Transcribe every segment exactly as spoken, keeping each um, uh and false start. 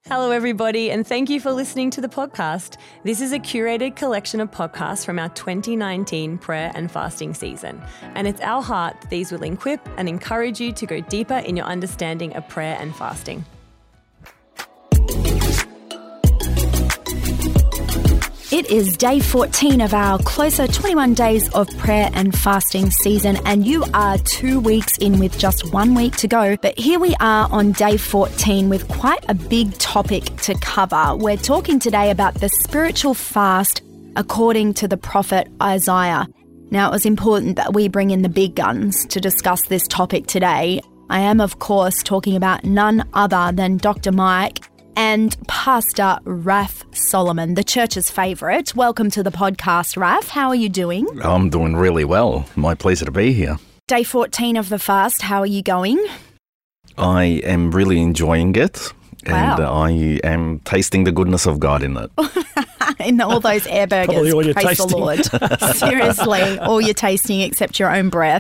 Hello, everybody, and thank you for listening to the podcast. This is a curated collection of podcasts from our twenty nineteen prayer and fasting season, and it's our heart that these will equip and encourage you to go deeper in your understanding of prayer and fasting. It is day fourteen of our closer twenty-one days of prayer and fasting season, and you are two weeks in with just one week to go. But here we are on day fourteen with quite a big topic to cover. We're talking today about the spiritual fast according to the prophet Isaiah. Now, it was important that we bring in the big guns to discuss this topic today. I am, of course, talking about none other than Doctor Mike and Pastor Raph Solomon, the church's favourite. Welcome to the podcast, Raph. How are you doing? I'm doing really well. My pleasure to be here. Day fourteen of the fast, how are you going? I am really enjoying it. Wow. And I am tasting the goodness of God in it. In all those air burgers, Probably all you're praise tasting. the Lord. Seriously, all you're tasting except your own breath.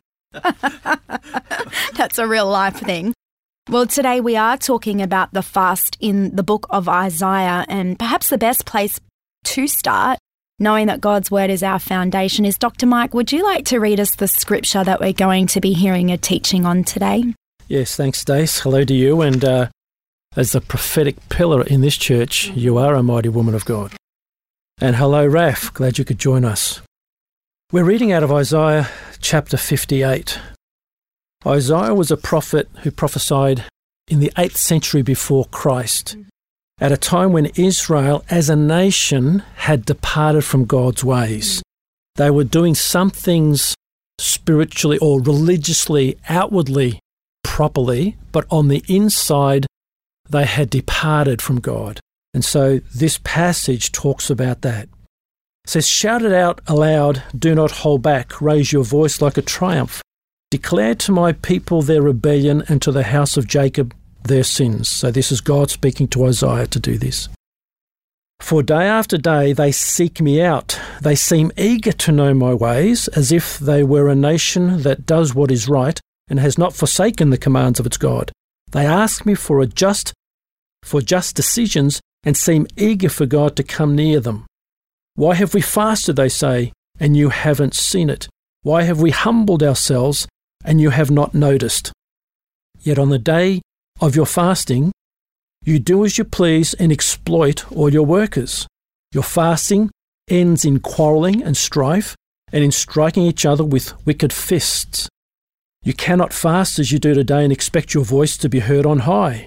That's a real life thing. Well, today we are talking about the fast in the book of Isaiah, and perhaps the best place to start, knowing that God's word is our foundation, is Doctor Mike, would you like to read us the scripture that we're going to be hearing a teaching on today? Yes, thanks, Stace. Hello to you. And uh, as the prophetic pillar in this church, you are a mighty woman of God. And hello, Raph. Glad you could join us. We're reading out of Isaiah chapter fifty-eight. Isaiah was a prophet who prophesied in the eighth century before Christ, at a time when Israel as a nation had departed from God's ways. They were doing some things spiritually or religiously, outwardly, properly, but on the inside, they had departed from God. And so this passage talks about that. It says, "Shout it out aloud, do not hold back, raise your voice like a triumph. Declare to my people their rebellion and to the house of Jacob their sins." So this is God speaking to Isaiah to do this. "For day after day they seek me out. They seem eager to know my ways, as if they were a nation that does what is right and has not forsaken the commands of its God. They ask me for a just, for just decisions and seem eager for God to come near them. Why have we fasted, they say, and you haven't seen it? Why have we humbled ourselves and you have not noticed? Yet on the day of your fasting, you do as you please and exploit all your workers. Your fasting ends in quarrelling and strife and in striking each other with wicked fists. You cannot fast as you do today and expect your voice to be heard on high.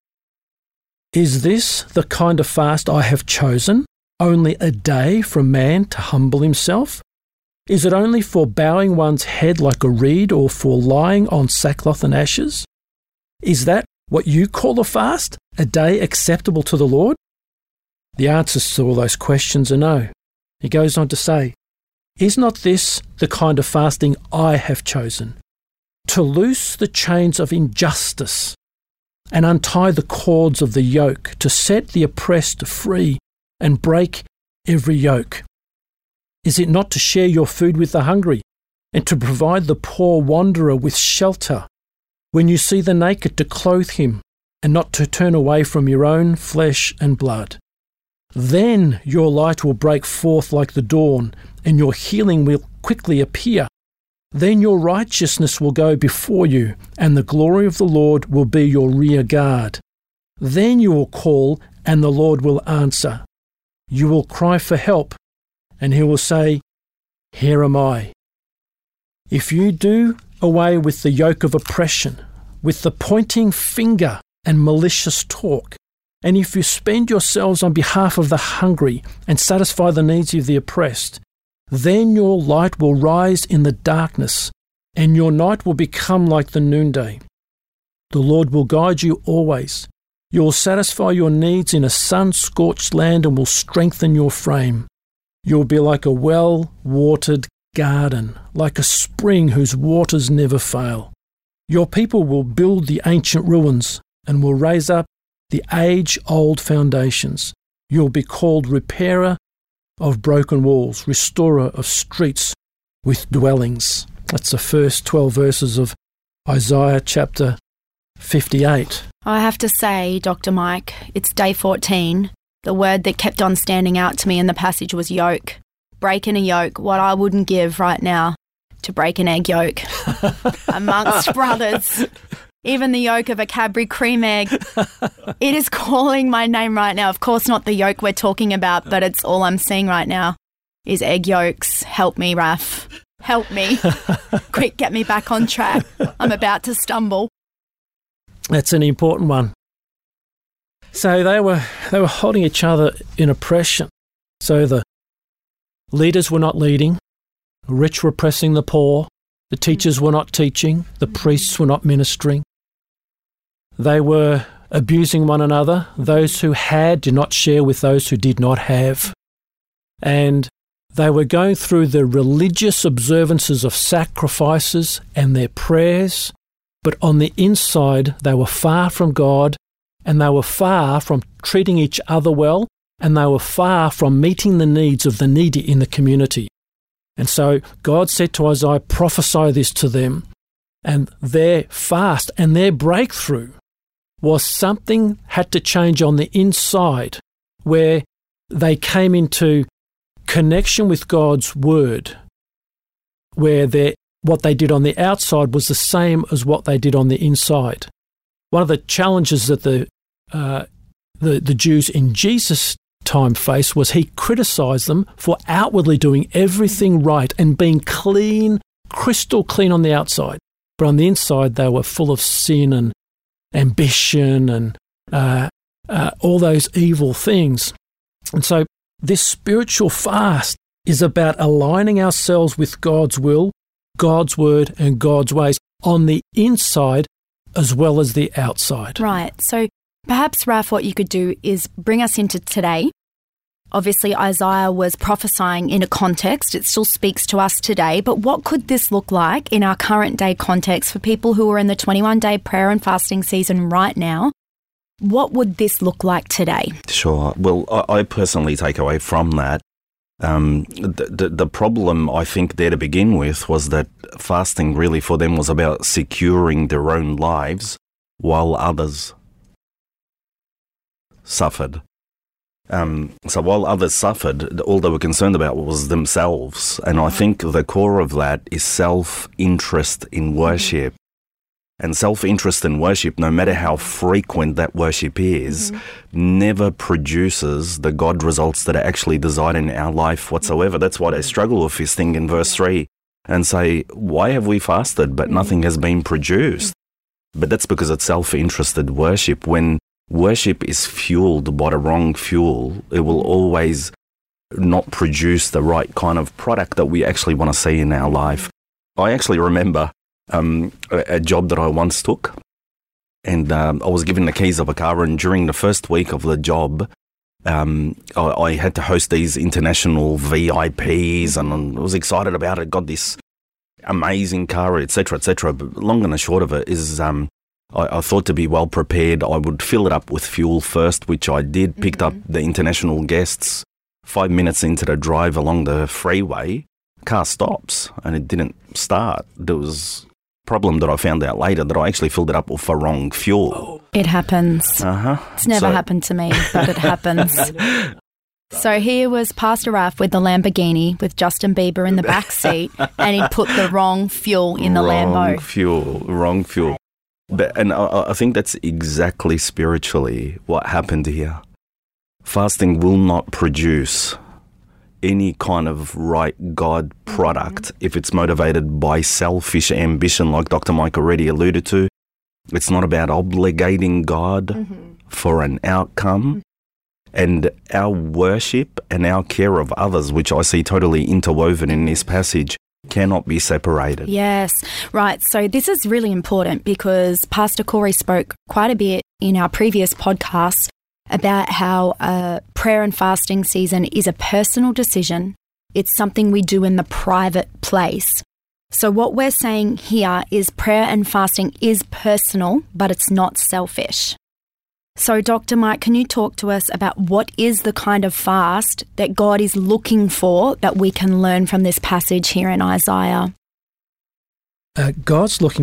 Is this the kind of fast I have chosen, only a day from man to humble himself? Is it only for bowing one's head like a reed or for lying on sackcloth and ashes? Is that what you call a fast, a day acceptable to the Lord?" The answers to all those questions are no. He goes on to say, "Is not this the kind of fasting I have chosen? To loose the chains of injustice and untie the cords of the yoke, to set the oppressed free and break every yoke? Is it not to share your food with the hungry and to provide the poor wanderer with shelter? When you see the naked, to clothe him and not to turn away from your own flesh and blood? Then your light will break forth like the dawn and your healing will quickly appear. Then your righteousness will go before you and the glory of the Lord will be your rear guard. Then you will call and the Lord will answer. You will cry for help and he will say, here am I. If you do away with the yoke of oppression, with the pointing finger and malicious talk, and if you spend yourselves on behalf of the hungry and satisfy the needs of the oppressed, then your light will rise in the darkness, and your night will become like the noonday. The Lord will guide you always. You will satisfy your needs in a sun-scorched land and will strengthen your frame. You will be like a well-watered garden, like a spring whose waters never fail. Your people will build the ancient ruins and will raise up the age-old foundations. You will be called repairer of broken walls, restorer of streets with dwellings. That's the first twelve verses of Isaiah chapter fifty-eight. I have to say, Doctor Mike, it's day fourteen. The word that kept on standing out to me in the passage was yoke. Breaking a yoke, what I wouldn't give right now to break an egg yolk amongst brothers. Even the yolk of a Cadbury cream egg. It is calling my name right now. Of course, not the yolk we're talking about, but it's all I'm seeing right now is egg yolks. Help me, Raph. Help me. Quick, get me back on track. I'm about to stumble. That's an important one. So they were they were holding each other in oppression. So the leaders were not leading, the rich were oppressing the poor, the teachers were not teaching, the priests were not ministering. They were abusing one another. Those who had did not share with those who did not have. And they were going through the religious observances of sacrifices and their prayers, but on the inside they were far from God, and they were far from treating each other well, and they were far from meeting the needs of the needy in the community. And so God said to Isaiah, prophesy this to them. And their fast and their breakthrough was something had to change on the inside, where they came into connection with God's word, where their, what they did on the outside was the same as what they did on the inside. One of the challenges that the uh, the, the Jews in Jesus' time faced was he criticised them for outwardly doing everything right and being clean, crystal clean on the outside. But on the inside, they were full of sin and ambition and uh, uh, all those evil things. And so this spiritual fast is about aligning ourselves with God's will, God's word and God's ways on the inside as well as the outside. Right. So perhaps, Raph, what you could do is bring us into today. Obviously, Isaiah was prophesying in a context. It still speaks to us today. But what could this look like in our current day context for people who are in the twenty-one day prayer and fasting season right now? What would this look like today? Sure. Well, I, I personally take away from that, um, the, the, the problem I think there to begin with was that fasting really for them was about securing their own lives while others suffered. Um, so while others suffered, all they were concerned about was themselves. And I think the core of that is self-interest in worship. And self-interest in worship, no matter how frequent that worship is, mm-hmm. never produces the God results that are actually desired in our life whatsoever. That's why they struggle with this thing in verse three and say, why have we fasted but nothing has been produced? But that's because it's self-interested worship. When worship is fueled by the wrong fuel, it will always not produce the right kind of product that we actually want to see in our life. I actually remember um, a, a job that I once took, and um, I was given the keys of a car, and during the first week of the job, um, I, I had to host these international V I Ps, and I was excited about it, got this amazing car, et cetera, et cetera. But long and the short of it is um, I, I thought to be well prepared, I would fill it up with fuel first, which I did, picked mm-hmm. up the international guests. Five minutes into the drive along the freeway, car stops and it didn't start. There was a problem that I found out later that I actually filled it up with the wrong fuel. It happens. Uh-huh. It's never so, happened to me, but it happens. So here was Pastor Raph with the Lamborghini with Justin Bieber in the back seat, and he put the wrong fuel in the wrong Lambo. Wrong fuel, wrong fuel. But, and I, I think that's exactly spiritually what happened here. Fasting will not produce any kind of right God product mm-hmm. if it's motivated by selfish ambition, like Doctor Mike already alluded to. It's not about obligating God mm-hmm. for an outcome. Mm-hmm. And our worship and our care of others, which I see totally interwoven in this passage, cannot be separated. Yes, right. So this is really important because Pastor Corey spoke quite a bit in our previous podcast about how a prayer and fasting season is a personal decision. It's something we do in the private place. So what we're saying here is prayer and fasting is personal, but it's not selfish. So Doctor Mike, can you talk to us about what is the kind of fast that God is looking for that we can learn from this passage here in Isaiah? Uh, God's looking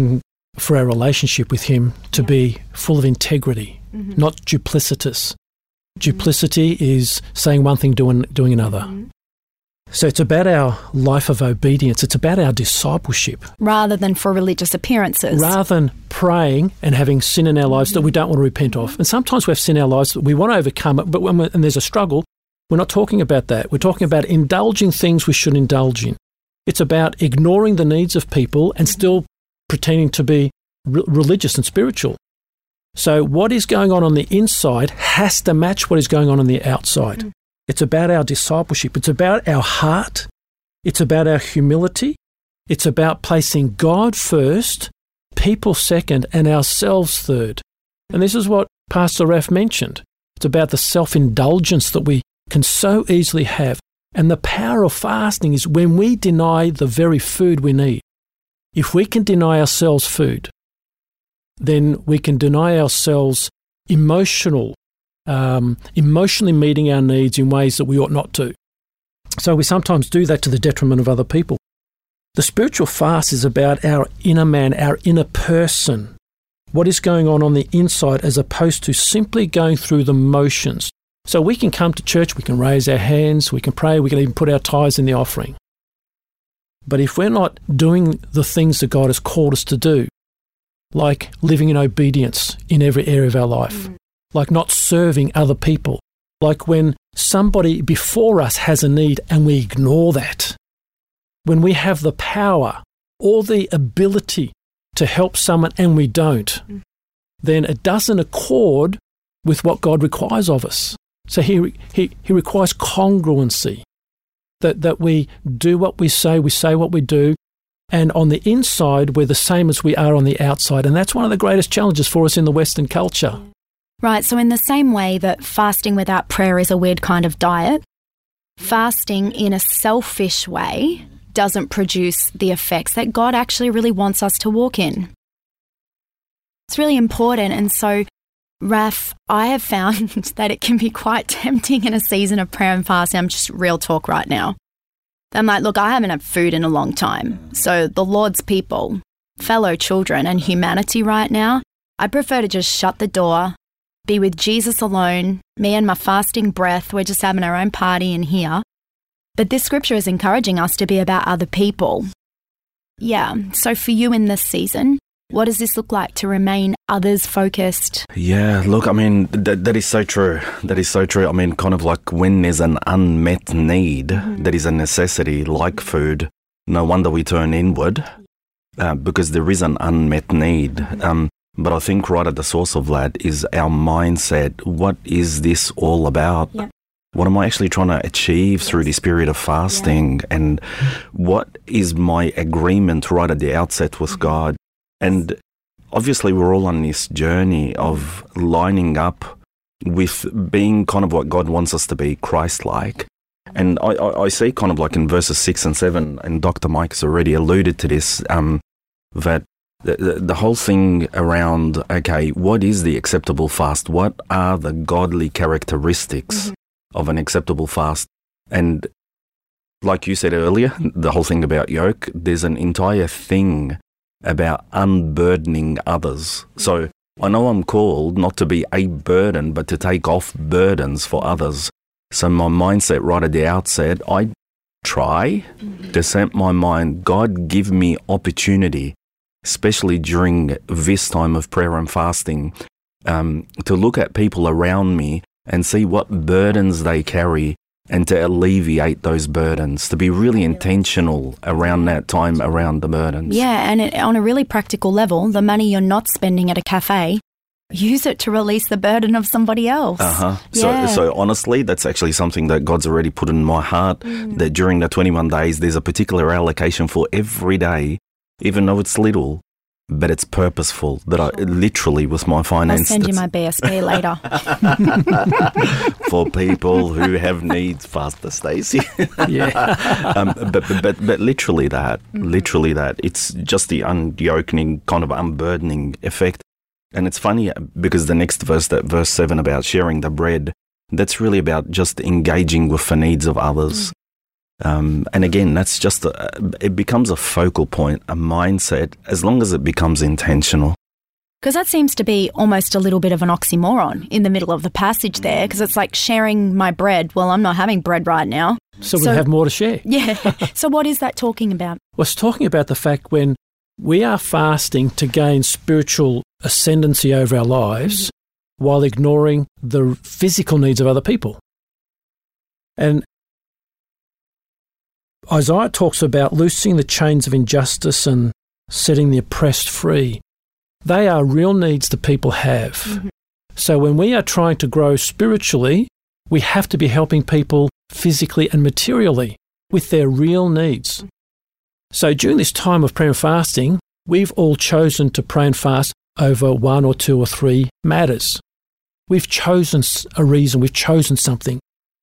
for our relationship with Him to Yeah. be full of integrity, Mhm. not duplicitous. Duplicity is saying one thing, doing, doing another. Mhm. So it's about our life of obedience. It's about our discipleship. Rather than for religious appearances. Rather than praying and having sin in our lives that we don't want to repent of. And sometimes we have sin in our lives that we want to overcome it, but when we're, and there's a struggle, we're not talking about that. We're talking about indulging things we shouldn't indulge in. It's about ignoring the needs of people and still pretending to be re- religious and spiritual. So what is going on on the inside has to match what is going on on the outside. Mm. It's about our discipleship. It's about our heart. It's about our humility. It's about placing God first, people second, and ourselves third. And this is what Pastor Raph mentioned. It's about the self-indulgence that we can so easily have. And the power of fasting is when we deny the very food we need. If we can deny ourselves food, then we can deny ourselves emotional, um, emotionally meeting our needs in ways that we ought not to. So we sometimes do that to the detriment of other people. The spiritual fast is about our inner man, our inner person, what is going on on the inside as opposed to simply going through the motions. So we can come to church, we can raise our hands, we can pray, we can even put our tithes in the offering. But if we're not doing the things that God has called us to do, like living in obedience in every area of our life, mm. like not serving other people, like when somebody before us has a need and we ignore that, when we have the power or the ability to help someone and we don't, mm. then it doesn't accord with what God requires of us. So he, he, he requires congruency, that, that we do what we say, we say what we do, and on the inside, we're the same as we are on the outside. And that's one of the greatest challenges for us in the Western culture. Right, so in the same way that fasting without prayer is a weird kind of diet, fasting in a selfish way doesn't produce the effects that God actually really wants us to walk in. It's really important. And so, Raph, I have found that it can be quite tempting in a season of prayer and fasting. I'm just real talk right now. I'm like, look, I haven't had food in a long time. So the Lord's people, fellow children and humanity right now, I prefer to just shut the door, be with Jesus alone, me and my fasting breath. We're just having our own party in here. But this scripture is encouraging us to be about other people. Yeah, so for you in this season, what does this look like to remain others-focused? Yeah, look, I mean, that, that is so true. That is so true. I mean, kind of like when there's an unmet need, mm-hmm. that is a necessity, like food, no wonder we turn inward uh, because there is an unmet need. Mm-hmm. Um, but I think right at the source of that is our mindset. What is this all about? Yep. What am I actually trying to achieve yes. through this period of fasting? Yeah. And what is my agreement right at the outset with mm-hmm. God? And obviously we're all on this journey of lining up with being kind of what God wants us to be, Christ-like. And I, I, I see kind of like in verses six and seven, and Doctor Mike has already alluded to this, um, that the, the, the whole thing around, okay, what is the acceptable fast? What are the godly characteristics mm-hmm. of an acceptable fast? And like you said earlier, the whole thing about yoke, there's an entire thing about unburdening others. So I know I'm called not to be a burden, but to take off burdens for others. So my mindset right at the outset, I try mm-hmm. to set my mind, God, give me opportunity, especially during this time of prayer and fasting, um, to look at people around me and see what burdens they carry and to alleviate those burdens, to be really intentional around that time, around the burdens. Yeah, and it, on a really practical level, the money you're not spending at a cafe, use it to release the burden of somebody else. Uh-huh. Yeah. So, so honestly, that's actually something that God's already put in my heart, mm. that during the twenty-one days, there's a particular allocation for every day, even though it's little, but it's purposeful, that I literally with my finance... I'll send you my B S P later. For people who have needs, Pastor Stacey. yeah. um, but, but, but, but literally that, mm-hmm. literally that. It's just the unyoking, kind of unburdening effect. And it's funny because the next verse, that verse seven about sharing the bread, that's really about just engaging with the needs of others. Mm. Um, and again, that's just, a, it becomes a focal point, a mindset, as long as it becomes intentional. Because that seems to be almost a little bit of an oxymoron in the middle of the passage there, because it's like sharing my bread. Well, I'm not having bread right now. So, so we have more to share. Yeah. So what is that talking about? Well, it's talking about the fact when we are fasting to gain spiritual ascendancy over our lives mm-hmm. while ignoring the physical needs of other people. And Isaiah talks about loosing the chains of injustice and setting the oppressed free. They are real needs that people have. Mm-hmm. So when we are trying to grow spiritually, we have to be helping people physically and materially with their real needs. So during this time of prayer and fasting, we've all chosen to pray and fast over one or two or three matters. We've chosen a reason, we've chosen something.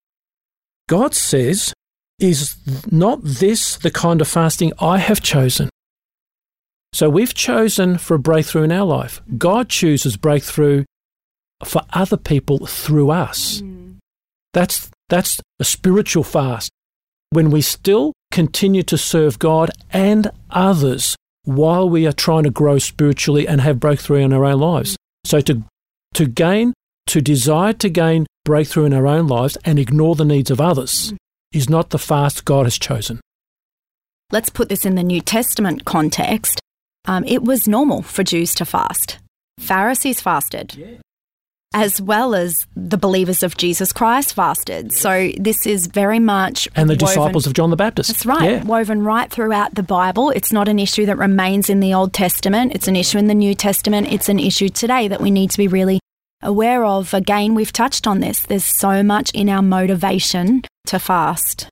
God says, is not this the kind of fasting I have chosen? So we've chosen for a breakthrough in our life. God chooses breakthrough for other people through us. Mm. That's, that's a spiritual fast. When we still continue to serve God and others while we are trying to grow spiritually and have breakthrough in our own lives. So to, to gain, to desire to gain breakthrough in our own lives and ignore the needs of others is not the fast God has chosen. Let's put this in the New Testament context. Um, it was normal for Jews to fast. Pharisees fasted, yeah. as well as the believers of Jesus Christ fasted. Yeah. So this is very much And the woven, disciples of John the Baptist. That's right, yeah. woven right throughout the Bible. It's not an issue that remains in the Old Testament. It's an issue in the New Testament. It's an issue today that we need to be really aware of. Again, we've touched on this. There's so much in our motivation to fast.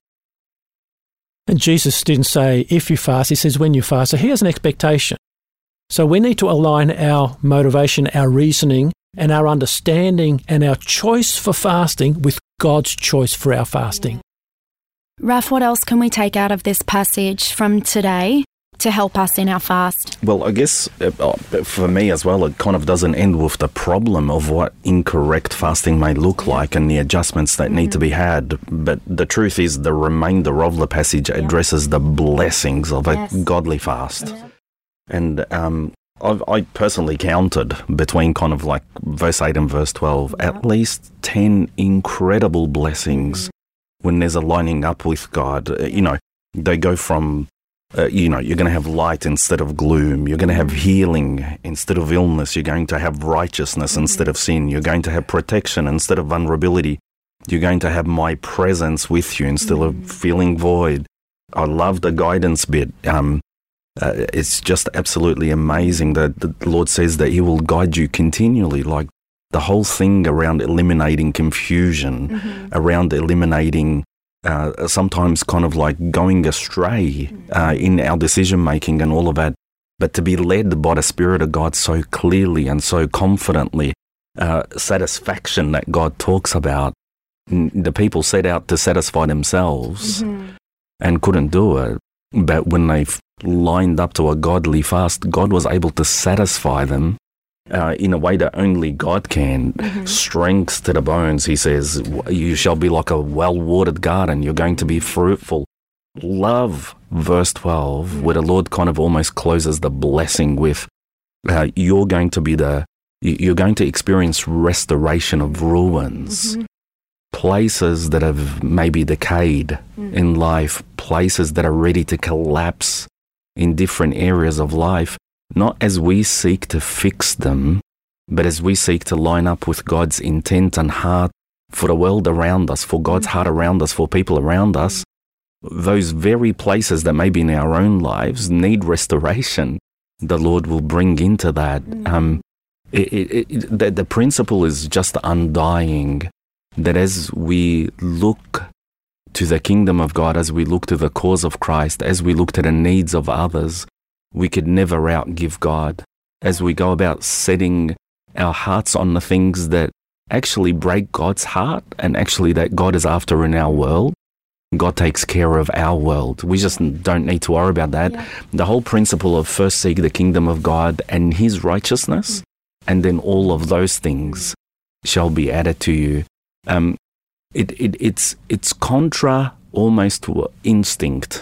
And Jesus didn't say, if you fast, he says, when you fast. So he has an expectation. So we need to align our motivation, our reasoning, and our understanding and our choice for fasting with God's choice for our fasting. Raf, what else can we take out of this passage from today to help us in our fast? Well, I guess uh, for me as well, it kind of doesn't end with the problem of what incorrect fasting may look like and the adjustments that mm-hmm. need to be had. But the truth is the remainder of the passage yeah. addresses the blessings of yes. a godly fast. Yeah. And um, I've, I personally counted between kind of like verse eight and verse twelve, yeah. at least ten incredible blessings mm-hmm. when there's a lining up with God. Uh, you know, they go from, uh, you know, you're going to have light instead of gloom. You're going to have healing instead of illness. You're going to have righteousness mm-hmm. instead of sin. You're going to have protection instead of vulnerability. You're going to have my presence with you instead mm-hmm. of feeling void. I love the guidance bit. Um, Uh, it's just absolutely amazing that the Lord says that he will guide you continually, like the whole thing around eliminating confusion, mm-hmm. around eliminating uh, sometimes kind of like going astray uh, in our decision making and all of that, but to be led by the Spirit of God so clearly and so confidently, uh, satisfaction that God talks about. The people set out to satisfy themselves mm-hmm. and couldn't do it, but when they lined up to a godly fast, God was able to satisfy them uh, in a way that only God can. Mm-hmm. Strength to the bones, he says, you shall be like a well-watered garden. You're going to be fruitful. Love, verse twelve, mm-hmm. where the Lord kind of almost closes the blessing with, uh, you're going to be the, you're going to experience restoration of ruins. Mm-hmm. Places that have maybe decayed mm-hmm. in life, places that are ready to collapse in different areas of life, not as we seek to fix them, but as we seek to line up with God's intent and heart for the world around us, for God's heart around us, for people around us. Those very places that maybe in our own lives need restoration, the Lord will bring into that. Um, it, it, it, the, the principle is just undying, that as we look to the kingdom of God, as we look to the cause of Christ, as we look to the needs of others, we could never outgive God. As we go about setting our hearts on the things that actually break God's heart and actually that God is after in our world, God takes care of our world. We just don't need to worry about that. Yeah. The whole principle of first seek the kingdom of God and his righteousness, and then all of those things shall be added to you. Um, It, it it's it's contra almost instinct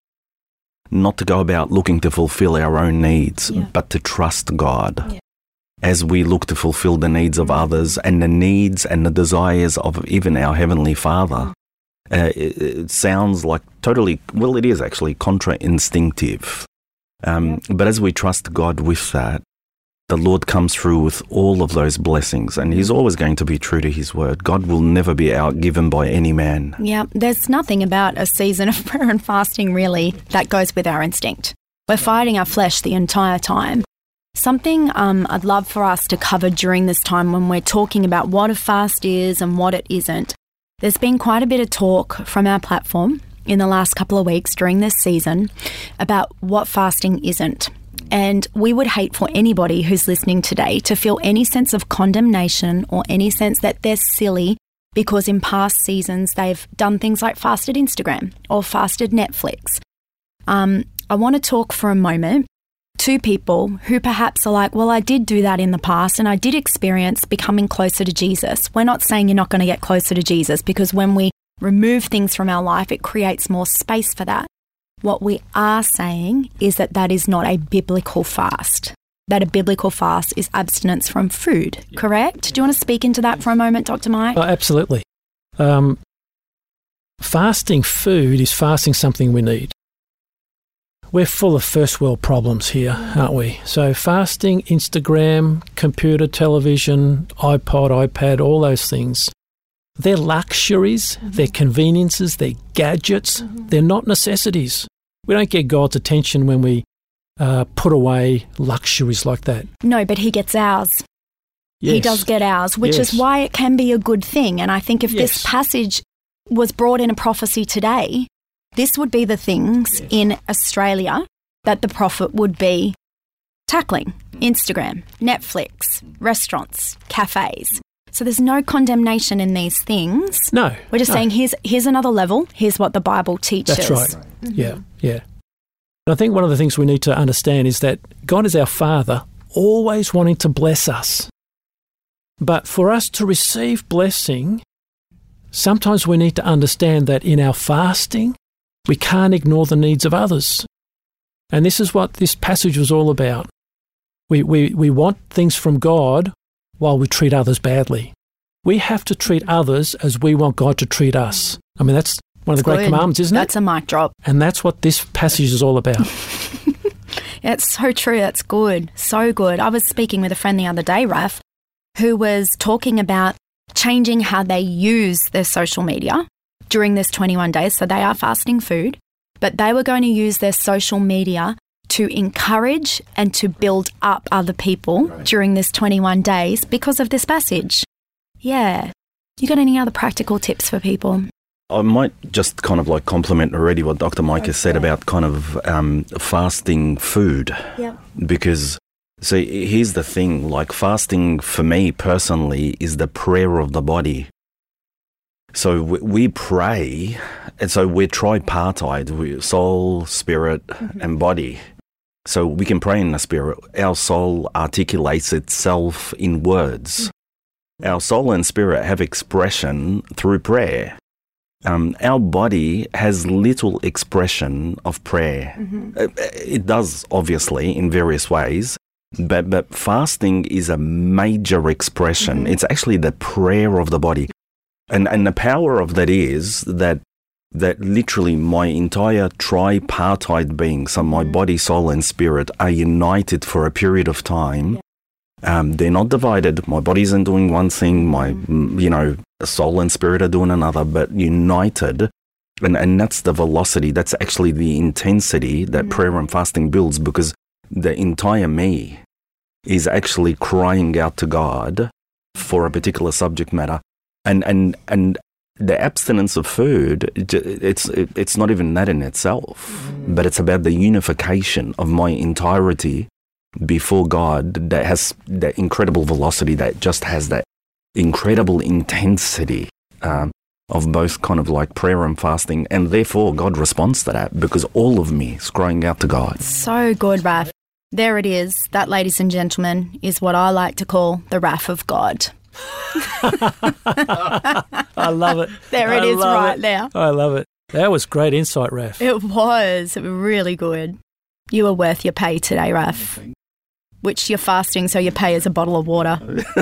not to go about looking to fulfill our own needs, Yeah. but to trust God. Yeah. As we look to fulfill the needs of others and the needs and the desires of even our Heavenly Father. Uh, it, it sounds like totally, well, it is actually contra-instinctive. Um, but as we trust God with that, the Lord comes through with all of those blessings, and He's always going to be true to His word. God will never be outgiven by any man. Yeah, there's nothing about a season of prayer and fasting really that goes with our instinct. We're fighting our flesh the entire time. Something um, I'd love for us to cover during this time when we're talking about what a fast is and what it isn't. There's been quite a bit of talk from our platform in the last couple of weeks during this season about what fasting isn't. And we would hate for anybody who's listening today to feel any sense of condemnation or any sense that they're silly because in past seasons they've done things like fasted Instagram or fasted Netflix. Um, I want to talk for a moment to people who perhaps are like, well, I did do that in the past and I did experience becoming closer to Jesus. We're not saying you're not going to get closer to Jesus, because when we remove things from our life, it creates more space for that. What we are saying is that that is not a biblical fast, that a biblical fast is abstinence from food, correct? Do you want to speak into that for a moment, Doctor Mike? Oh, absolutely. Um, fasting food is fasting something we need. We're full of first world problems here, aren't we? So fasting, Instagram, computer, television, iPod, iPad, all those things, they're luxuries, mm-hmm. they're conveniences, they're gadgets, mm-hmm. they're not necessities. We don't get God's attention when we uh, put away luxuries like that. No, but He gets ours. Yes. He does get ours, which yes. is why it can be a good thing. And I think if yes. this passage was brought in a prophecy today, this would be the things yes. in Australia that the prophet would be tackling. Instagram, Netflix, restaurants, cafes. So there's no condemnation in these things. No. We're just no. saying here's here's another level. Here's what the Bible teaches. That's right. Mm-hmm. Yeah, yeah. And I think one of the things we need to understand is that God is our Father, always wanting to bless us. But for us to receive blessing, sometimes we need to understand that in our fasting, we can't ignore the needs of others. And this is what this passage was all about. We, we, we want things from God while we treat others badly. We have to treat others as we want God to treat us. I mean, that's one of the That's great good. commandments, isn't That's it? a mic drop. And that's what this passage is all about. It's so true. That's good. So good. I was speaking with a friend the other day, Raf, who was talking about changing how they use their social media during this twenty-one days. So they are fasting food, but they were going to use their social media to encourage and to build up other people right. during this twenty-one days because of this passage. Yeah. You got any other practical tips for people? I might just kind of like compliment already what Doctor Mike has said about kind of um, fasting food. Yeah. Because, see, here's the thing, like fasting for me personally is the prayer of the body. So we, we pray, and so we're tripartite, we, soul, spirit, mm-hmm. and body. So we can pray in the spirit. Our soul articulates itself in words. Mm-hmm. Our soul and spirit have expression through prayer. Um, our body has little expression of prayer. Mm-hmm. It, it does, obviously, in various ways, but, but fasting is a major expression. Mm-hmm. It's actually the prayer of the body. And and the power of that is that that literally my entire tripartite being, so my body, soul and spirit, are united for a period of time. Yeah. Um, they're not divided. My body isn't doing one thing, my, mm. you know, soul and spirit are doing another, but united. And, and that's the velocity, that's actually the intensity that mm. prayer and fasting builds, because the entire me is actually crying out to God for a particular subject matter. And and and the abstinence of food, it's it's not even that in itself, mm. but it's about the unification of my entirety before God that has that incredible velocity, that just has that incredible intensity um, of both kind of like prayer and fasting. And therefore God responds to that because all of me is crying out to God. So good, Raf. There it is. That, ladies and gentlemen, is what I like to call the wrath of God. I love it. There it I is right it. there. I love it. That was great insight, Raf. It was really good. You were worth your pay today, Raf. Which you're fasting, so your pay is a bottle of water.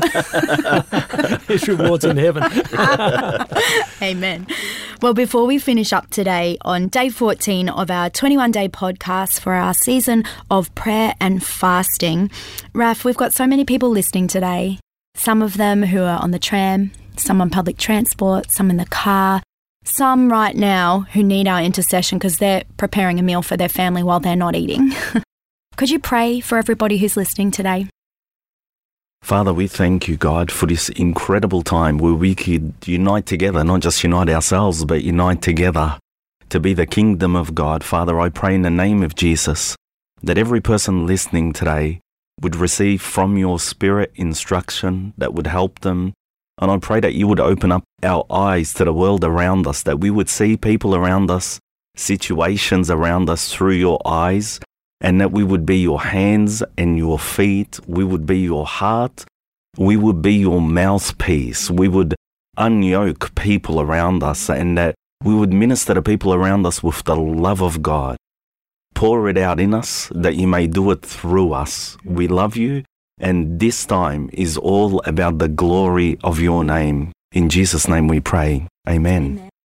His reward's in heaven. Amen. Well, before we finish up today on day fourteen of our twenty-one day podcast for our season of prayer and fasting, Raf, we've got so many people listening today. Some of them who are on the tram, some on public transport, some in the car, some right now who need our intercession because they're preparing a meal for their family while they're not eating. Could you pray for everybody who's listening today? Father, we thank you, God, for this incredible time where we could unite together, not just unite ourselves, but unite together to be the kingdom of God. Father, I pray in the name of Jesus that every person listening today would receive from your Spirit instruction that would help them. And I pray that you would open up our eyes to the world around us, that we would see people around us, situations around us through your eyes, and that we would be your hands and your feet. We would be your heart. We would be your mouthpiece. We would unyoke people around us, and that we would minister to people around us with the love of God. Pour it out in us that you may do it through us. We love you, and this time is all about the glory of your name. In Jesus' name we pray. Amen. Amen.